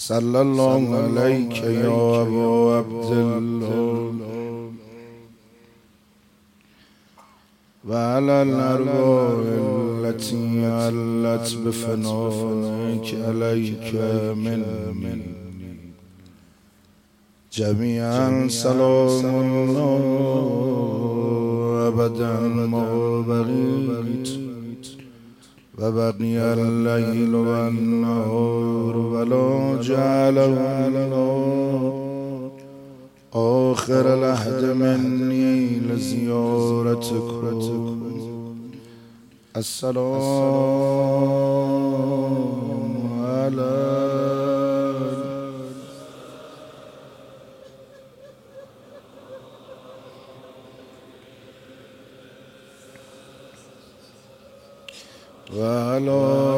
صلی الله علیک یا ابا عبدالله و علی الارواح التي علت بفنائك علیک منی جمیعا سلام الله ابدا ما بقیت و بقی اللیل و النهار ولا جعله الله آخر العهد منی لزیارتکم. السلام علی و علی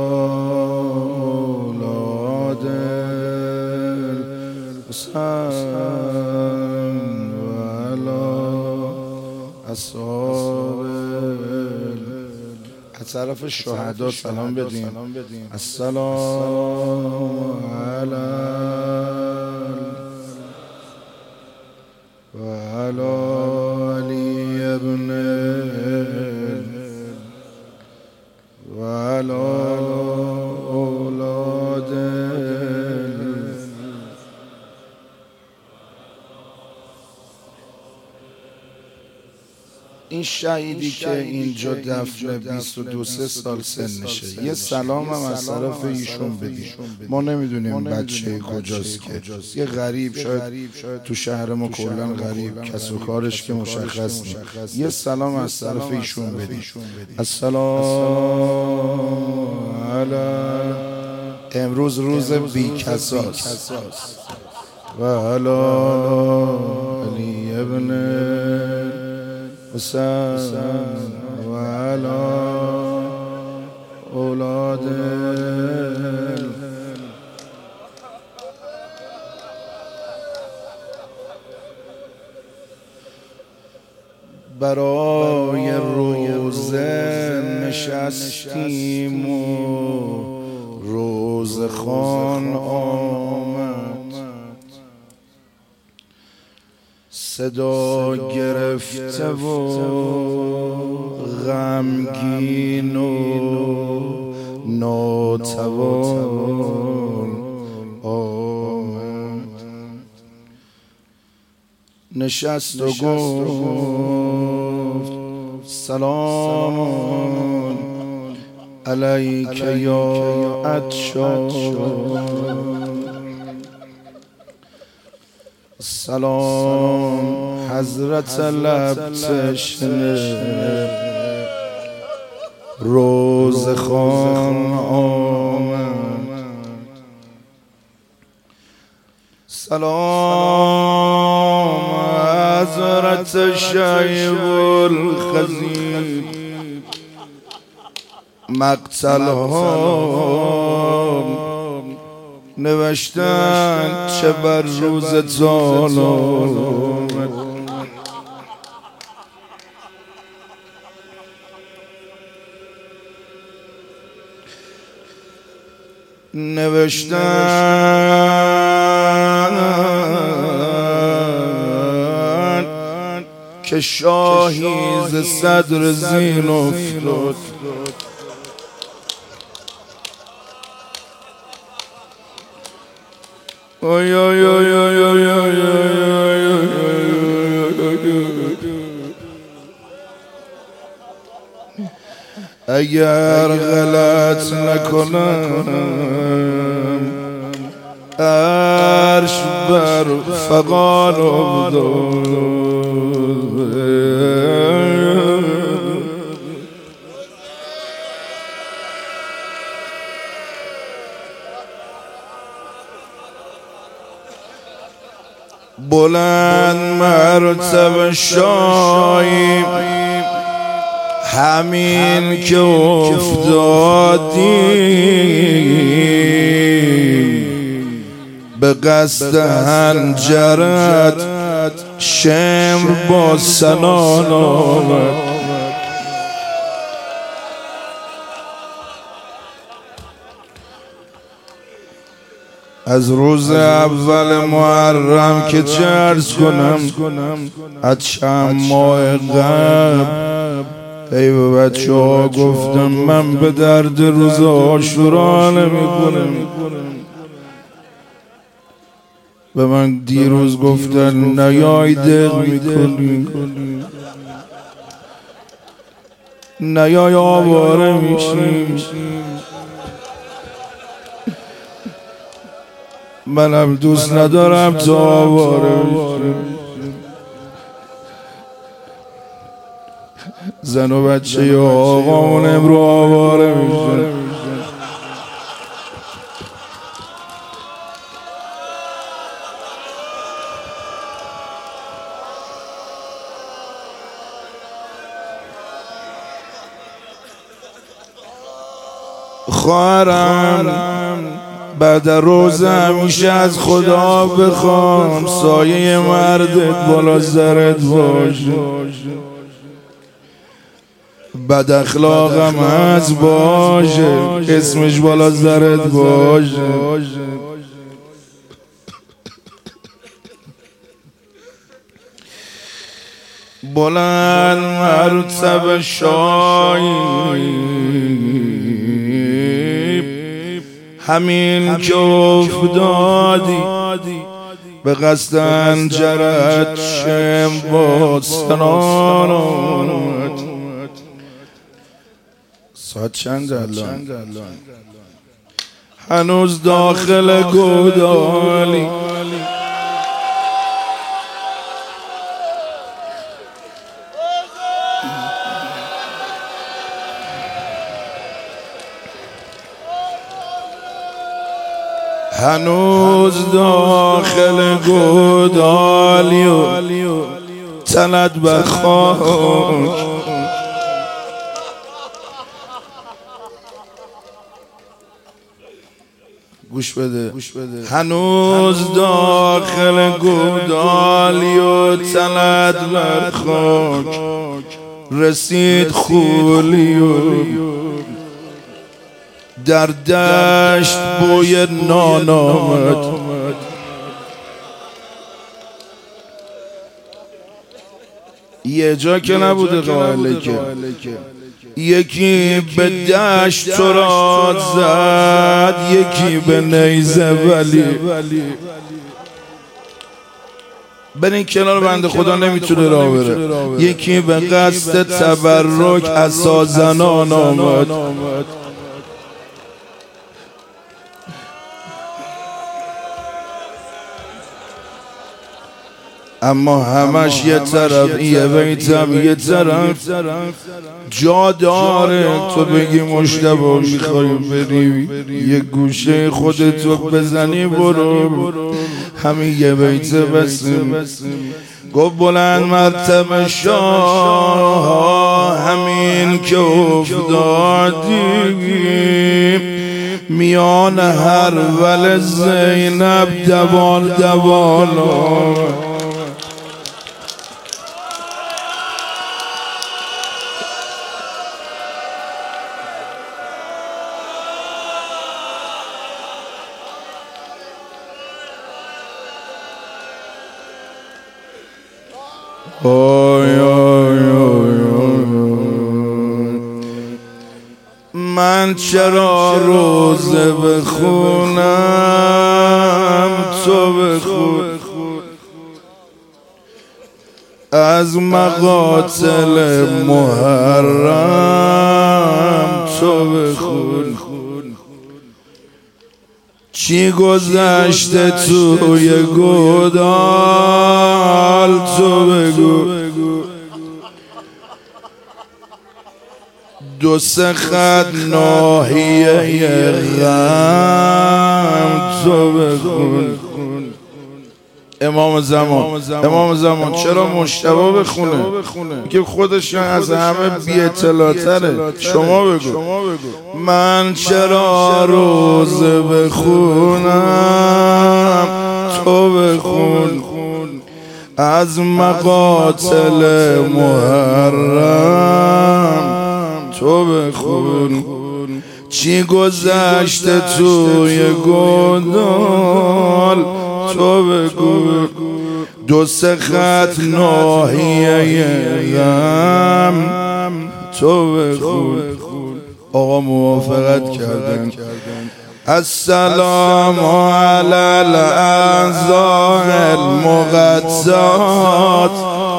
اولاد الحسین و علی اصحاب از طرف شهدا سلام بدین. السلام علی و علی علی ابن و علی اولاد این شهیدی که اینجا دفن 22 سال سنشه. یه سلام هم از طرف ایشون بدیم. ما نمیدونیم بچه کجاست که یه غریب، شاید تو شهر ما کلا غریب، کس و کارش که مشخص نیست. یه سلام از طرف ایشون بدیم. السلام علی امروز روز بی‌کساست و علی علی ابن حسین و علی اولاد برای روزه نشستیم و روزخوان آمد، صدا گرفته و غمگین و ناتوان آمد. نشست و گفت سلام علیک یا عطشان. سلام حضرت لب تشنه روزخوان آمد. سلام حضرت شیب الخزیب مقتل ها نوشتن چه بر روز زال آمد. نوشتن که شاهی ز صدر زین افتاد، اگر غلط نکنم عرش بر فغان افتاد. بلند مرتبه شاهی همین که افتادیم به قصد هنجرت شمر با سنان آمد. از روز اول محرم که چه عرض کنم، از چند ماه قبل ای به بچه ها گفتم من به درد روز عاشورا نمیخورم. به من دیروز گفتن نیای دق میکنی، نیای آواره میشی. منم دوست ندارم تو آواره میشی. زن و بچه آقامون امرو آواره میشه. خواهرم بعد روز همیشه از خدا بخوام سایه مردت بالا سرت باشه. بد اخلاقم از باشه اسمش بالا سرت باشه. بلند مرتبه شایی همین که افتادی به قصد انجرت شم با سنانات. ساعت چند الان؟ هنوز داخل گودالی هنوز داخل گودالی و تنت به خاک. گوش بده. هنوز داخل گودالی و تنت به خاک. رسید خولی و در دشت بوی نان آمد. یه جا که نبوده قائله که یکی به دشت تو را زد، یکی به نیزه ولی. برین کنار بنده خدا نمیتونه راه بره. یکی به قصد تبرک عصا زنان آمد. اما همش یه طرف یه بیتم یه طرف جا داره. تو بگی مشتبه میخوای بری یه گوشه خودتو بزنی برو، همین یه بیت بسیم. گفت بلند مرتبه شاه همین که افتادی میان هر ول زینب دوال دوال. من چرا روزه بخونم تو بخون، از مقاتل محرم تو بخون. چی گذشته توی گودال تو بگو. دو سه خط ناحیه غم تو بخون. امام زمان چرا مشتبه بخونه که خودش از همه بی اطلاع‌تره؟ شما بگو. من چرا روزه بخونم تو بخون، از مقاتل محرم تو بخون. چی گذشته توی گودال تو بگو، دو سه خط ناحیه غم تو بگو. آقا موافقت کردن. السلام علی الاعضاء المقدسات،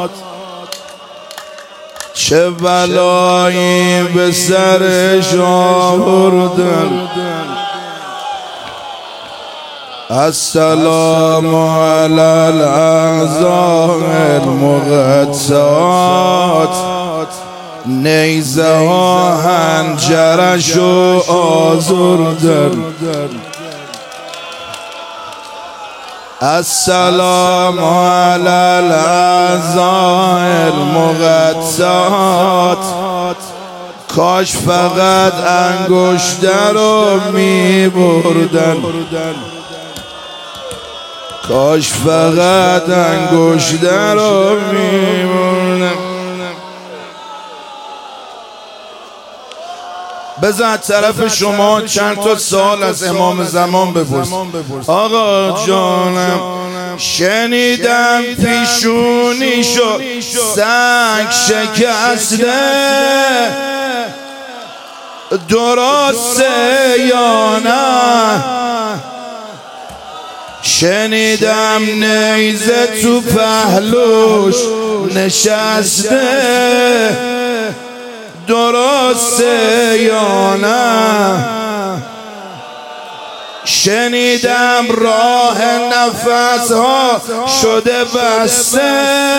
چه بلایی به سرش آوردن. السلام علی الاعضاء المقدسات، نیزه ها هنجرشو آزردن. السلام علی الاعضاء المقدسات، کاش فقط انگشته رو می بردن، کاش فقط انگشته رو می بردن. بذار طرف شما چند تا سال از امام زمان بپرس. آقا جانم شنیدم پیشونیشو سنگ شکسته، درسته یا نه؟ شنیدم نیزه تو پهلوش نشسته، درسته یا نه؟ شنیدم راه نفس ها شده بسته،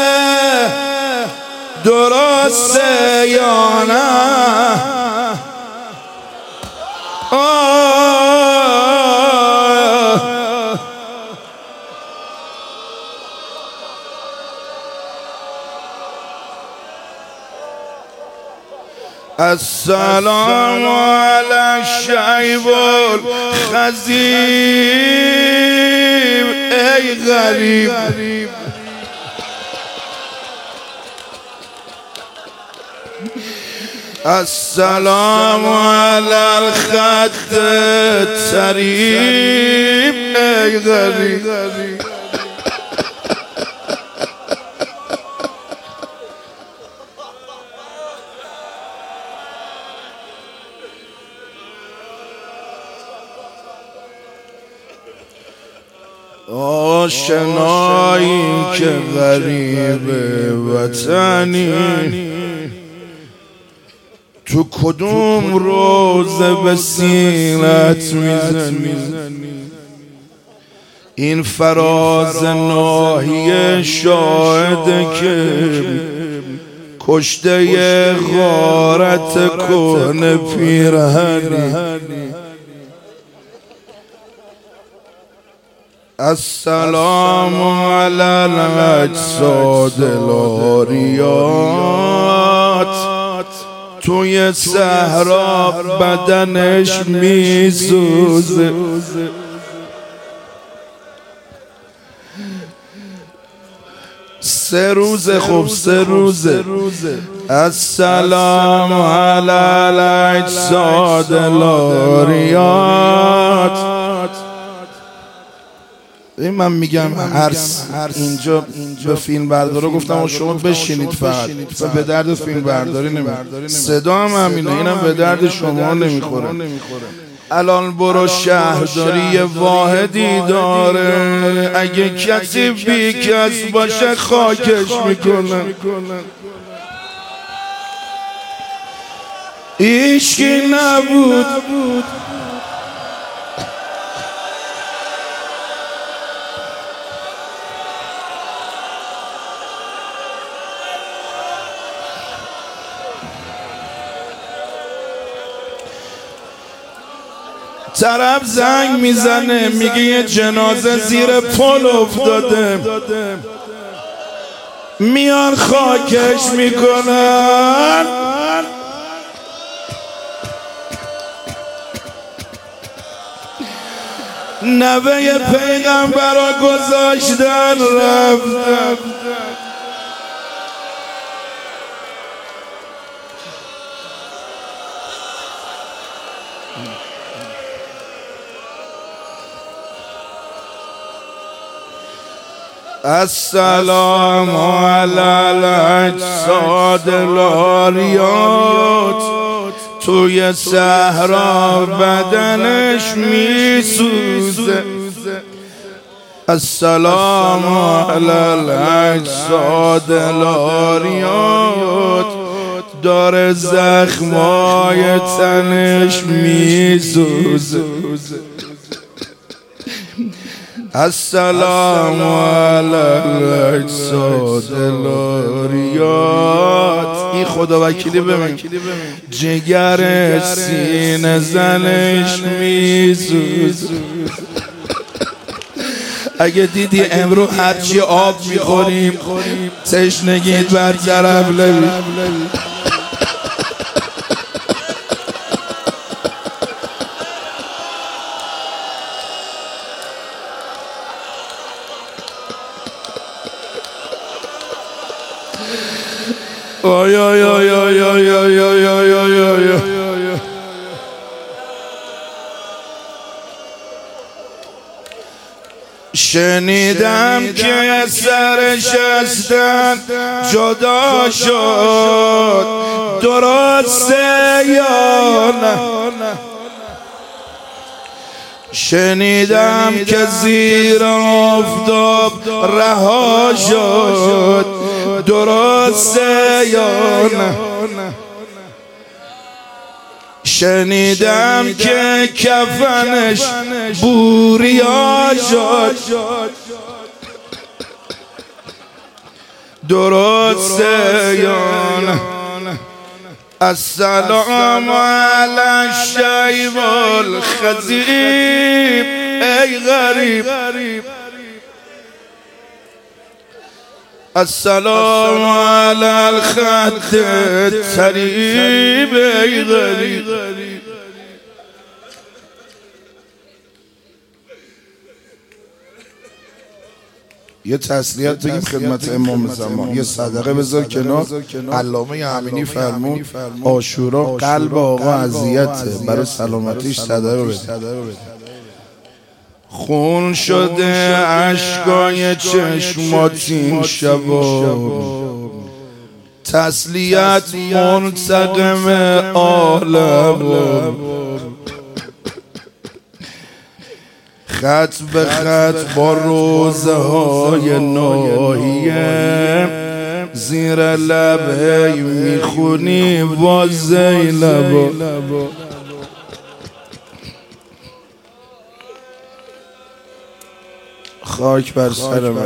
درسته یا نه؟ السلام علی الشیب الخضیب، ای غریب السلام علی الخد الطریب، ای غریب. آشنایی که غریب وطنی، تو کدوم روزه به سینت میزنی؟ این فراز ناحیه شاهده که کشته غارت کهنه پیرهنی. السلام علی الاجساد الاریات، توی صحرا بدنش میسوزه، سه روزه، خب 3 روزه. السلام علی الاجساد الاریات. این من میگم اینجا به فیلم بردارا گفتم شما بشینید فقط به درد فیلم برداری نمیخوره، صدا هم همینه، اینم به درد شما نمیخوره. الان برو شهرداری یه واحدی داره، اگه کسی بی کس باشه خاکش میکنن. ایشکی نبود طرف زنگ میزنه میگه یه جنازه زیر پل افتاده، میان خاکش میکنن. نوه پیغمبر را گذاشتن رفتن. السلام علی الاجساد لاریات، توی صحرا بدنش میسوزه. السلام علی الاجساد لاریات، داره زخمای تنش میسوزه. السلام علی الاجساد لاریات. این خدا وکیلی ببین، جگر سینه زنش میسوزه. اگه دیدی امرو هرچی آب میخوریم تشنگیت برطرف نمی. آی آی آی آی آی آی آی آی آی آی. شنیدم که سرش ازن جدا شد، درسته یا نه؟ شنیدم که زیر آفتاب رها شد، درسته یا نه؟ شنیدم که کفنش بوریا شد، درسته یا نه؟ السلام علی الشیب الخضیب، ای غریب. السلام علی الخد الطریب، ای غریب. یه تسلیت بگیم خدمت امام زمان، یه صدقه بذار کنار. علامه امینی فرمود عاشورا قلب آقا اذیته، برای سلامتیش صدقه بده. خون شده اشکای چشمات این شبا، تسلیت منتقم عالم. خط به خط با روزه های ناهیه، زیر لبه میخونی با زینبا. خاک بر سر من.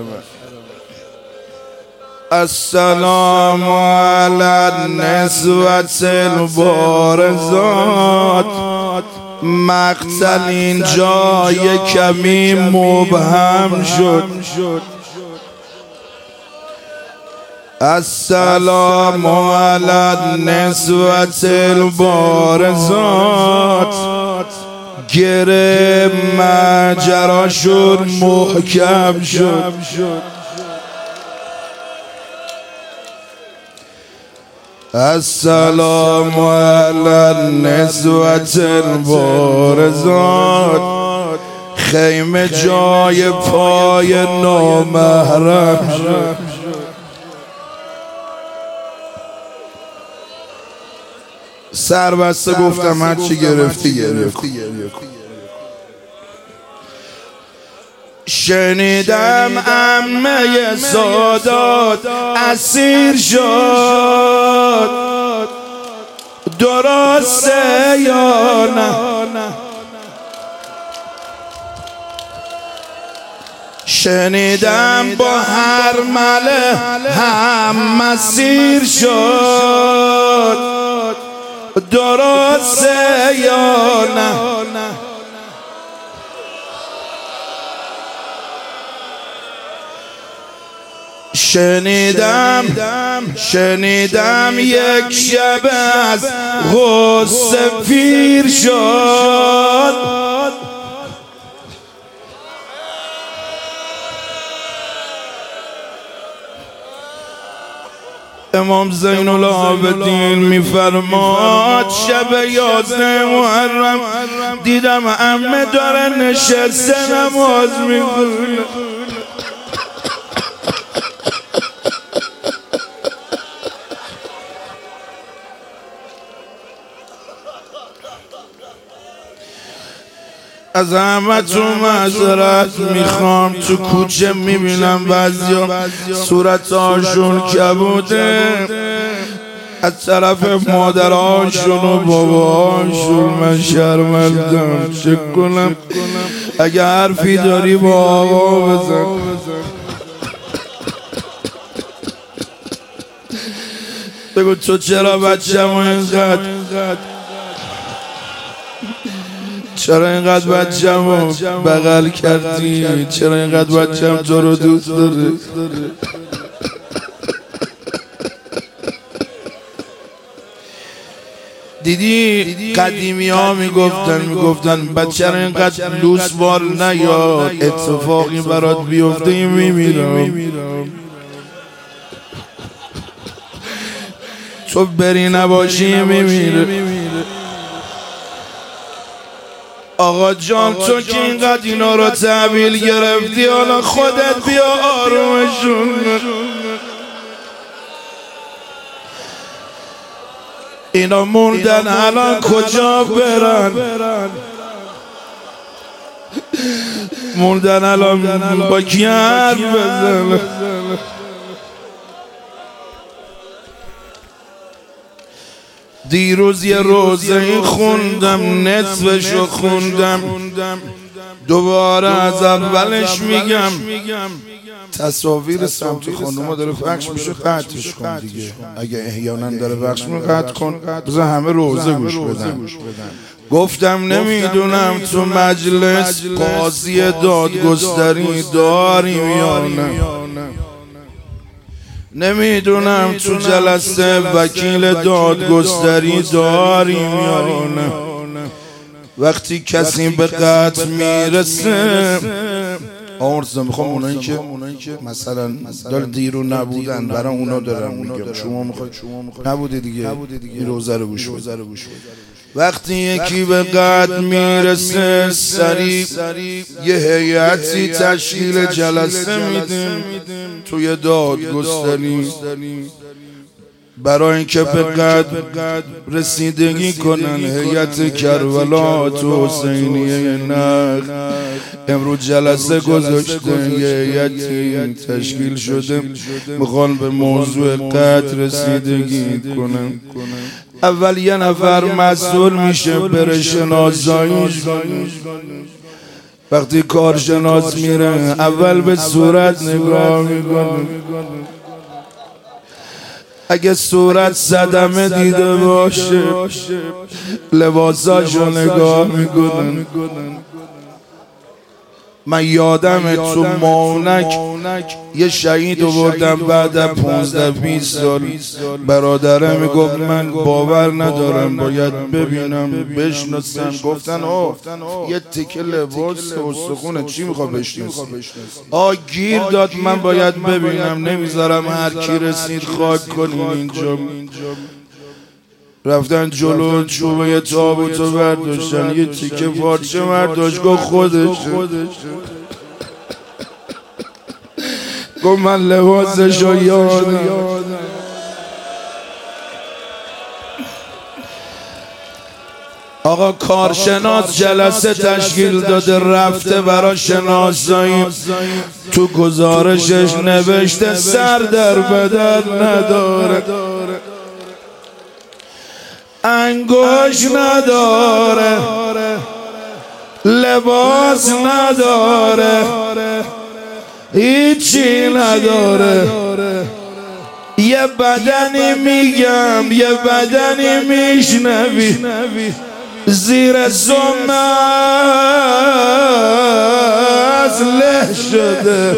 السلام علی النسوة البارزات، مقتل اینجا یک کمی مبهم شد. السلام علی النسوة البارزات، گره ماجراشون محکم شد. السلام علی النسوة البارزات، خیمه جای پای نامحرم شد. سربسته گفتم هر چی گرفتی. شنیدم عمه سادات اسیر شد، درسته یا نه؟ شنیدم با هر مله هم مسیر شد، درسته یا نه؟ شنیدم یک شب از غصه پیر شد، امام زین العابدین میفرماد شب 11 محرم دیدم عمه داره نشسته نماز میخونه. از همه تو معذرت میخوام. تو کوچه میبینم بعضیا صورتاشون کبوده، از طرف مادراشون و باباشون. من شرمندم، چه کنم؟ اگه حرفی داری با آقا بزن. بگو تو چرا بچه‌مو اینقدر بچه‌مو بغل کردی؟ چرا اینقدر بچه‌م تو رو دوست داره؟ دیدی قدیمی ها میگفتن بچه رو اینقدر لوس بار نیاد، اتفاقی برات بیفته میمیرم. تو بری نباشی میمیره. آقا جان تو که اینقدر اینا رو تحویل گرفتی، حالا خودت بیا آرومشون. اینا موندن الان کجا برن؟ موندن الان با کی حرف بزنن؟ دیروز یه روزه خوندم، نصفشو خوندم، دوباره از اولش میگم. تصاویر سمت خانوما داره پخش میشه، قطعش کن دیگه. اگه احیانا داره پخش میشه قطع کن، بذار همه روزه گوش بدن. گفتم نمیدونم تو مجلس قاضی دادگستری داریم یا نه، نمیدونم تو جلسه وکیل دادگستری داریم یا نه. وقتی کسی به قتل میرسه، آمرزا میخوام اونایی که مثلا داره دیرو نبودن برای اونا دارم میگم. شما میخواید نبودی دیگه، این روزه رو گوش بده. وقتی یکی به قتل میرسه سریع یه هیئتی تشکیل جلسه میدیم توی دادگستری برای اینکه به قتل رسیدگی کنن. هیئت کربلا تو حسینیه نخ امروز جلسه گذاشته، یه هیئتی تشکیل شده میخوان به موضوع قتل رسیدگی کنن. اول یه نفر مسئول میشه بره شناساییش. وقتی کارشناس میره اول به صورت نگاه میکنه، اگه صورت صدمه دیده باشه لباساشو نگاه میکنن. من یادم تو ماونک یه شهید آوردم بعد 15-20 سال. برادره میگفت من باور ندارم، باید ببینم بشناسم. گفتن یه تکه لباس استخونه چی میخواد بشناسی؟ گیر داد من باید ببینم، نمیذارم هر کی رسید خاک کنین اینجا. رفتن جلو چوبه یه تابوتو برداشتن، یه تیکه پارچه برداشت گفت خودش. گفت من لباسشو یادم. آقا کارشناس جلسه تشکیل داده، رفته برا شناسایی. تو گزارشش نوشته سر در بدن نداره، انگوش نداره، لباس نداره، هیچی نداره. یه بدنی میگم یه بدنی میشنوی زیر سم له شده.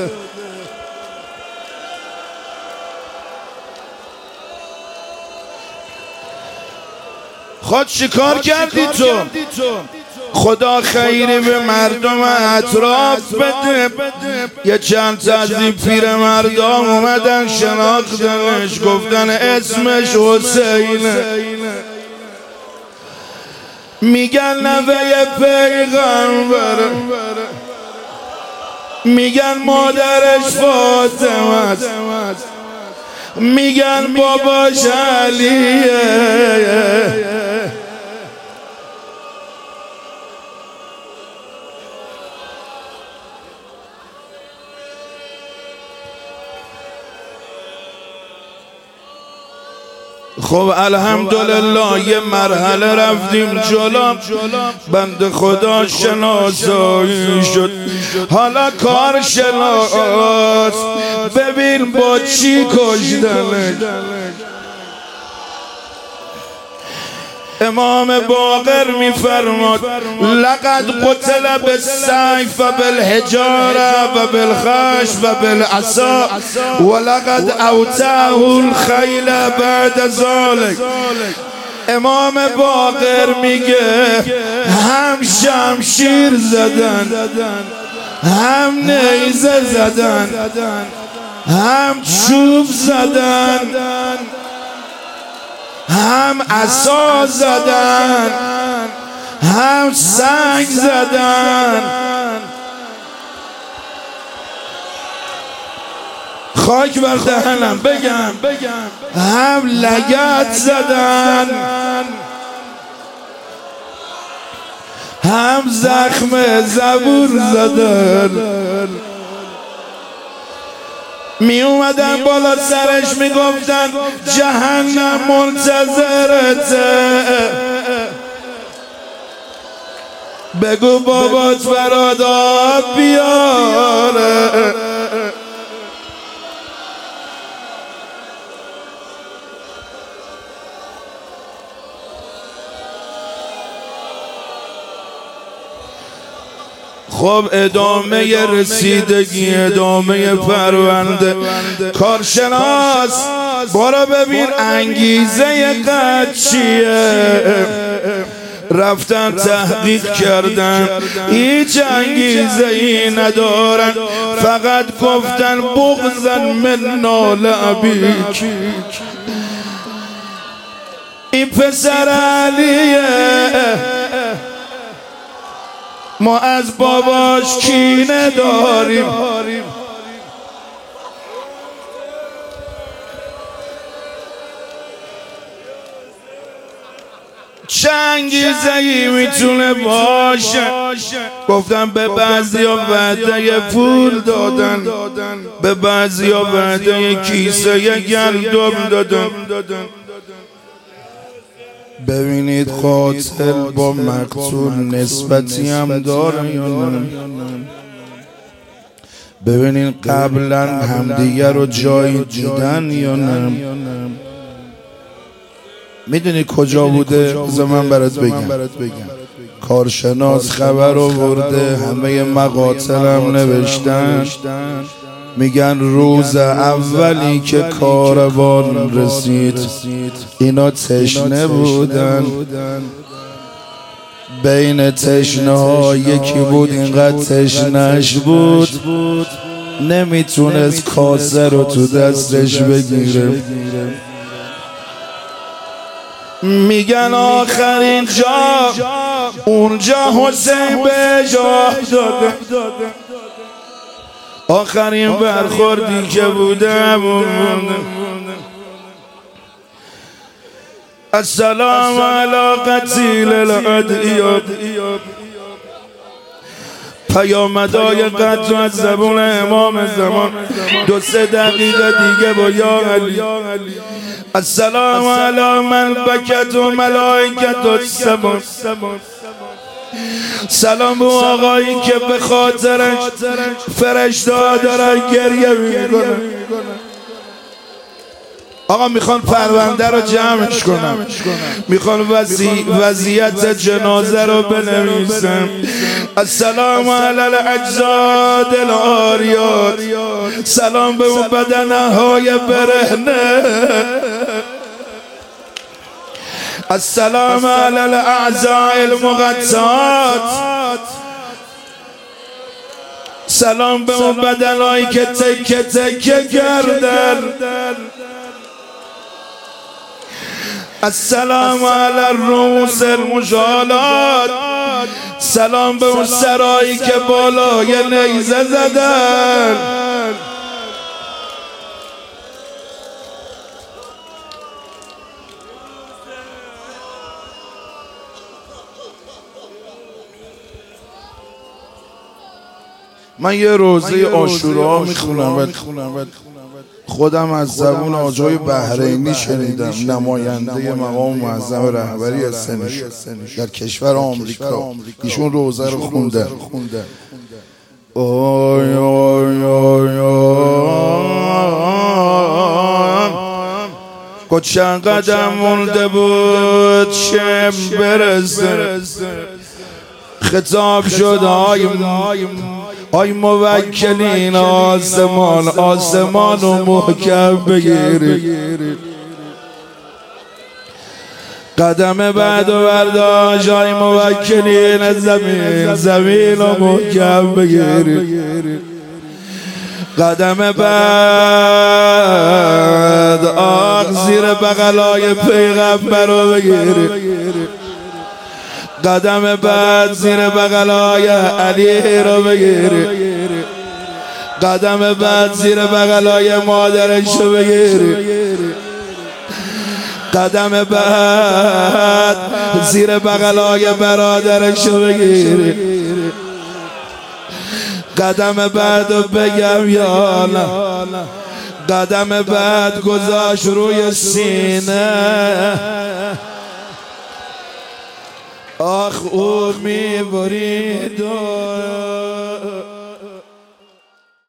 خود چیکار کردی تو؟ خدا خیری به مردم اطراف بده. یه چند تا از این پیر مردم اومدن شناختنش، گفتن اسمش حسینه. میگن نوه پیغمبره، میگن مادرش فاطمه است، میگن باباش علیه. خب الحمدلله یه مرحله رفتیم جلو، بند خدا شناسایی شد، حالا کار شناس ببین با چی کشتنش. امام باقر میفرماد لقد قتل بالسيف و بالحجاره و بالخشب و بالعصا ولقد اوتاه الخیل بعد ذلك. امام باقر میگه هم شمشیر زدن، هم نیزه زدن، هم چوب زدن، هم عصا زدن، هم سنگ زدن. خاک بر دهنم بگم، هم لگد زدن، هم زخم زبور زدن. می اومدن بالا سرش می گفتن جهنم منتظرته، بگو بابات فراداد بیاره. خب ادامه رسیدگی، ادامه پرونده. کارشناس برو ببین انگیزه قد چیه. رفتن تحقیق کردن هیچ انگیزه ای ندارن، فقط گفتن بغضا من نال ابیک. این پسر علیه، ما از باباش کینه داریم. چه انگیزه‌ای میتونه باشه؟ گفتم به بعضیا وعده پول دادن، به بعضیا وعده کیسه گندم دادن. ببینید قاتل با مقتول نسبتی هم داره یا نه؟ ببینید قبلا همدیگه رو جایی دیدن یا نه؟ میدونی کجا بوده؟ بذار من برات بگم. کارشناس خبر آورده، همه مقاتل هم نوشتن، میگن روز اولی که کاروان رسید اینا تشنه بودن. بین تشنه ها یکی بود اینقدر تشنهش بود نمیتونست کاسه رو تو دستش بگیره. میگن آخرین جا اونجا حسین به جا داده، آخرین برخوردی که بوده. السلام علی قتیل الادعیاب. پیامدهای قتل از زبون امام زمان 2-3 دقیقه دیگه با یا علی. السلام علی من بکت و ملائکت السما. سلام به آقایی که به خاطرش فرشته‌ها دارن گریه میکنن. آقا میخوان پرونده رو جمعش کنم، میخوان وضعیت جنازه رو بنویسم. السلام علی الاجساد العاریات. سلام به اون بدنهای برهنه. السلام علی الاعضاء المقطعات. سلام به اون بدنهایی که تکه تکه کردن. السلام علی الرؤوس المجالات. سلام به اون سرایی که بالای نیزه زدن. من یه روزه عاشورا میخونم. خودم از زبون آجای بحرینی شنیدم، نماینده مقام معظم رهبری سنش در کشور آمریکا. ایشون روزه رو خوندن. آی آی آی آی چند قدم مونده بود شم برسه، خطاب شد آی موکلین آسمان رو محکم بگیرید. قدم بعد و برداشت آی موکلین زمین رو محکم بگیرید. قدم بعد زیر بغلای پیغمبر رو بگیرید. قدم بعد زیر بغلای علی رو بگیری. قدم بعد زیر بغلای مادرش رو بگیری. قدم بعد زیر بغلای برادرش رو بگیری. قدم بعد رو بگم یا نه، قدم بعد گذاشت روی سینه. آخ او میبرید